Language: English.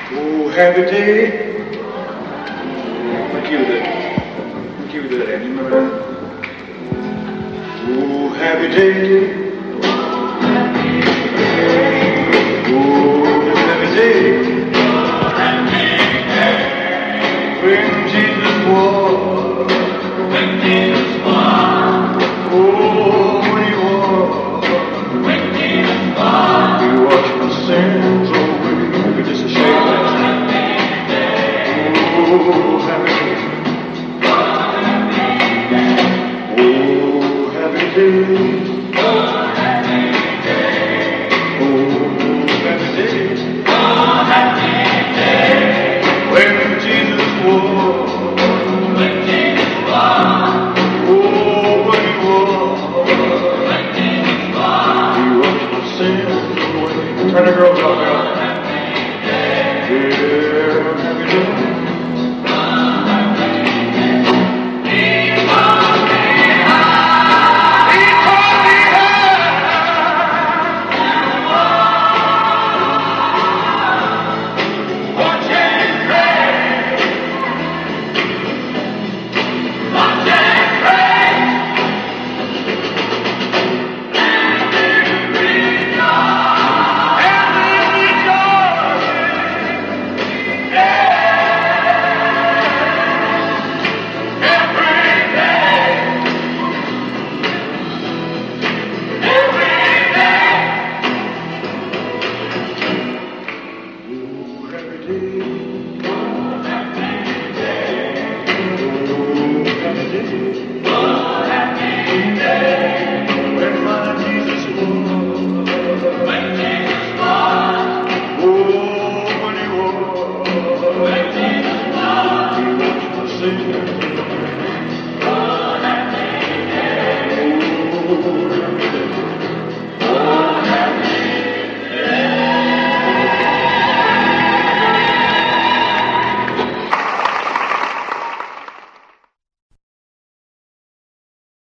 Oh, happy day. What you do that? You remember that? Oh, happy day. Oh, happy day. When Jesus walked. When Jesus walked. Oh, when he walked. When Jesus walked. He washed my sins away. Just a shame. Oh, happy day. Oh, happy day. Oh, happy day. Oh, happy day. Oh, happy day. When Jesus walked. When Jesus walked. Oh, when he walked. When Jesus walked. He washed my sins away. Turn the girls off, girl. Yeah, happy day. Sing